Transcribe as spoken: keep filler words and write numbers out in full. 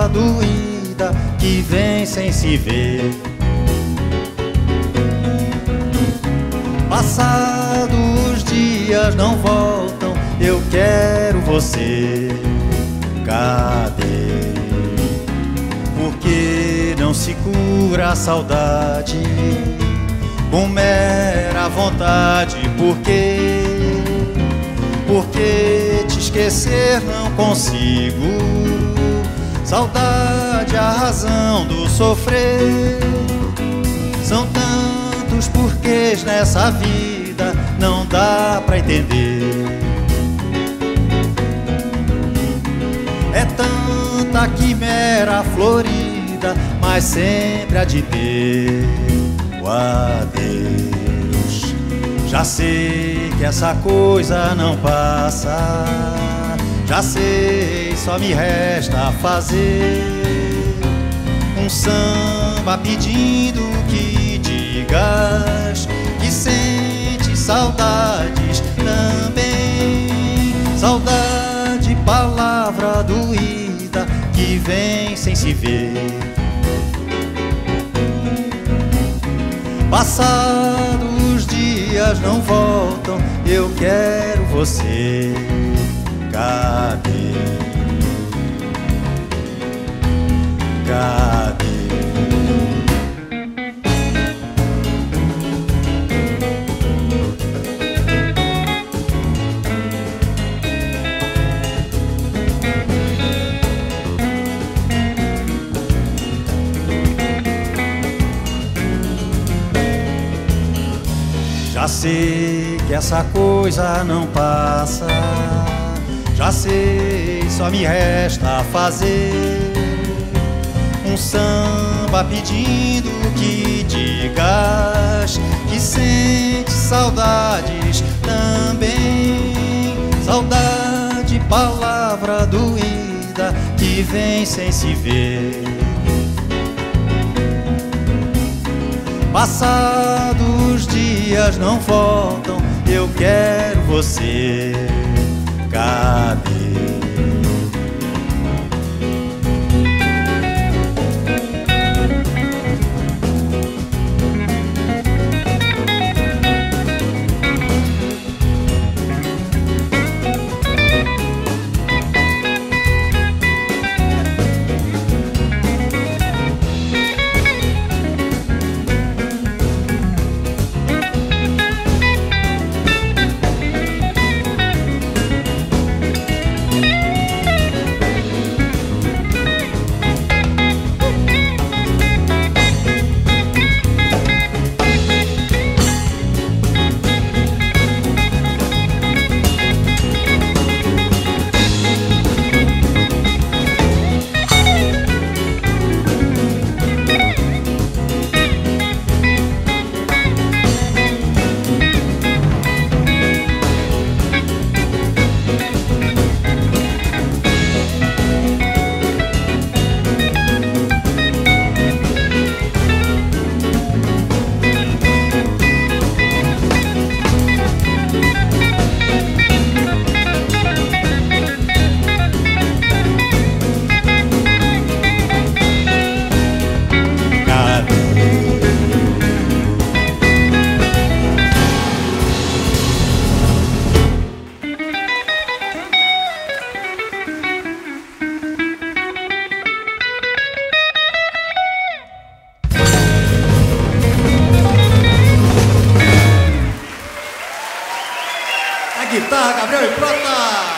palavra doída que vem sem se ver. Passados os dias não voltam, eu quero você. Cadê? Por que não se cura a saudade com mera vontade? Por que? Por que te esquecer não consigo? Saudade é a razão do sofrer. São tantos porquês nessa vida, não dá pra entender. É tanta quimera florida, mas sempre há de ter o adeus. Já sei que essa coisa não passa, já sei, só me resta fazer um samba pedindo que digas que sente saudades também. Saudade, palavra doída que vem sem se ver. Passados os dias não voltam, eu quero você. Cadê? Cadê? Já sei que essa coisa não passa, já sei, só me resta fazer um samba pedindo que digas que sente saudades também. Saudade, palavra doída que vem sem se ver. Passados os dias não voltam, eu quero você. Cadê? Guitarra, Gabriel e Prota!